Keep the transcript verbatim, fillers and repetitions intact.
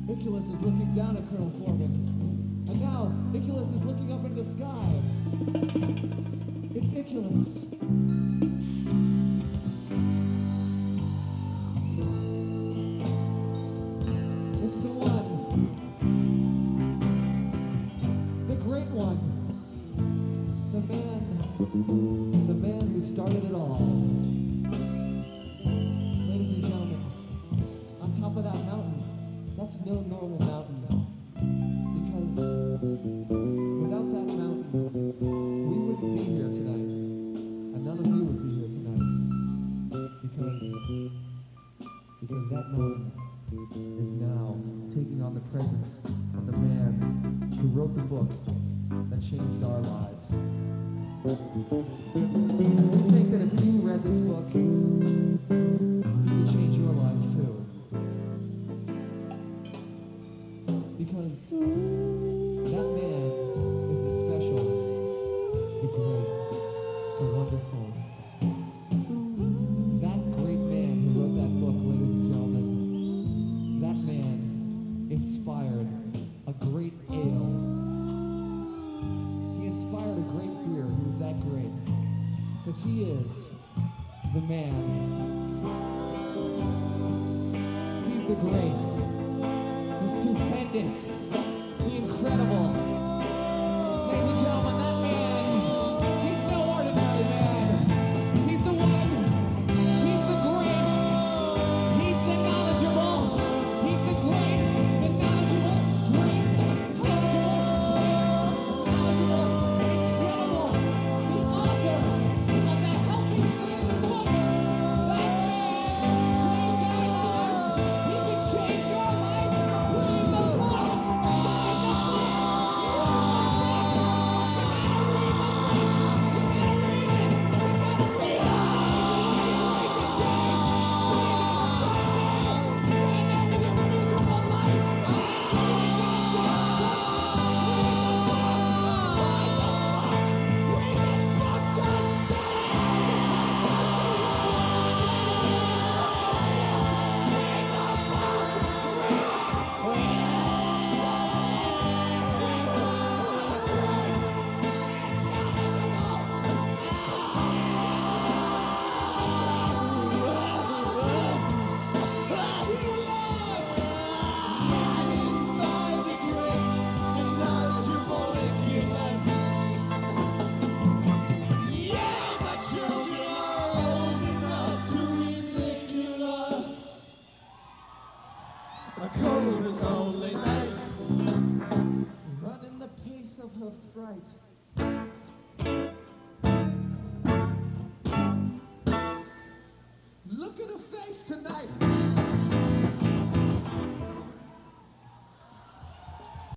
Iculus is looking down at Colonel Corbin. And now, Iculus is looking up into the sky. It's Iculus. It's the one. The great one. The man. The man who started it all. Ladies and gentlemen, on top of that mountain, that's no normal mountain, because without that mountain, we wouldn't be here tonight, and none of you would be here tonight, because, because that mountain is now taking on the presence of the man who wrote the book that changed our lives. And we think that if you read this book, it could change your lives too. Because that man is the special, the great, the wonderful. That great man who wrote that book, ladies and gentlemen, that man inspired a great ale. He inspired a great beer. He was that great. Because he is the man. He's the great. The stupendous, the incredible. Ladies and gentlemen, that man, he's no ordinary man. He's the one. He's the great. He's the knowledgeable. He's the great, the knowledgeable, great, knowledgeable, great, knowledgeable, incredible, the author of the Healthy Freedom book. That man changed our lives. He could change your life. Read the book. Buy the book. A cold and lonely night, running the pace of her fright.